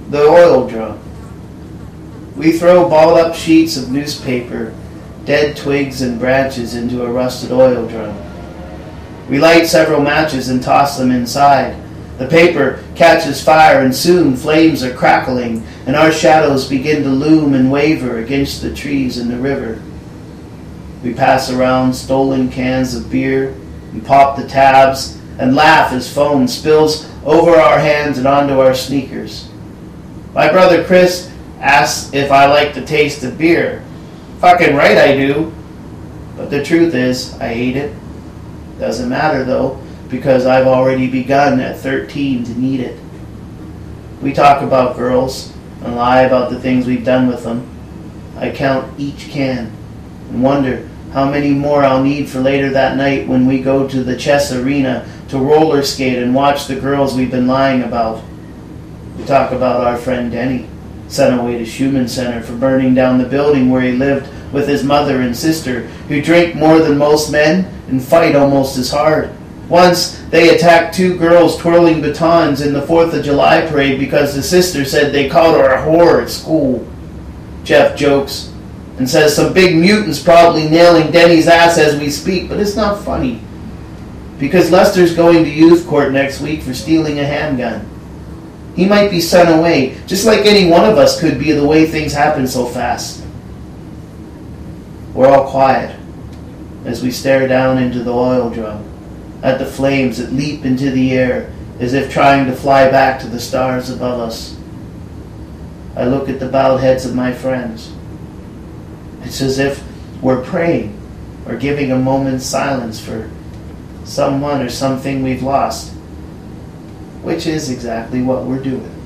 The oil drum. We throw balled up sheets of newspaper, dead twigs and branches into a rusted oil drum. We light several matches and toss them inside. The paper catches fire and soon flames are crackling and our shadows begin to loom and waver against the trees in the river. We pass around stolen cans of beer and pop the tabs and laugh as foam spills over our hands and onto our sneakers. My brother Chris asks if I like the taste of beer. Fucking right I do. But the truth is, I hate it. Doesn't matter though, because I've already begun at 13 to need it. We talk about girls and lie about the things we've done with them. I count each can and wonder how many more I'll need for later that night when we go to the chess arena to roller skate and watch the girls we've been lying about. We talk about our friend Denny, sent away to Schumann Center for burning down the building where he lived with his mother and sister, who drink more than most men and fight almost as hard. Once, they attacked 2 girls twirling batons in the 4th of July parade because the sister said they called her a whore at school. Jeff jokes and says some big mutant's probably nailing Denny's ass as we speak, but it's not funny. Because Lester's going to youth court next week for stealing a handgun. He might be sent away, just like any one of us could be the way things happen so fast. We're all quiet as we stare down into the oil drum, at the flames that leap into the air as if trying to fly back to the stars above us. I look at the bowed heads of my friends. It's as if we're praying or giving a moment's silence for someone or something we've lost, which is exactly what we're doing.